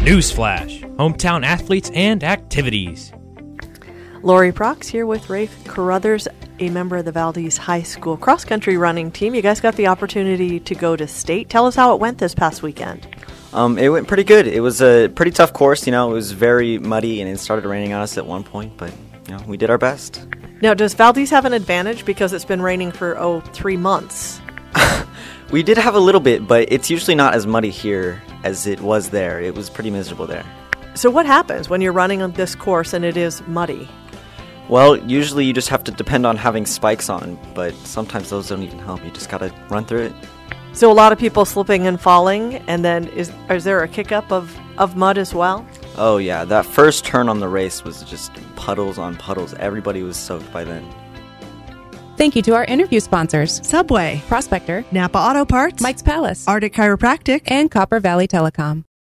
Newsflash, hometown athletes and activities. Lori Prox here with Rafe Carruthers, a member of the Valdez High School cross-country running team. You guys got the opportunity to go to state. Tell us how it went this past weekend. It went pretty good. It was a pretty tough course. It was very muddy, and it started raining on us at one point, but we did our best. Now, does Valdez have an advantage because it's been raining for, 3 months? We did have a little bit, but it's usually not as muddy here as it was there. It was pretty miserable there. So what happens when you're running on this course and it is muddy? Well, usually you just have to depend on having spikes on, but sometimes those don't even help. You just gotta run through it. So a lot of people slipping and falling, and then is there a kick-up of mud as well? Oh yeah, that first turn on the race was just puddles on puddles. Everybody was soaked by then. Thank you to our interview sponsors: Subway, Prospector, Napa Auto Parts, Mike's Palace, Arctic Chiropractic, and Copper Valley Telecom.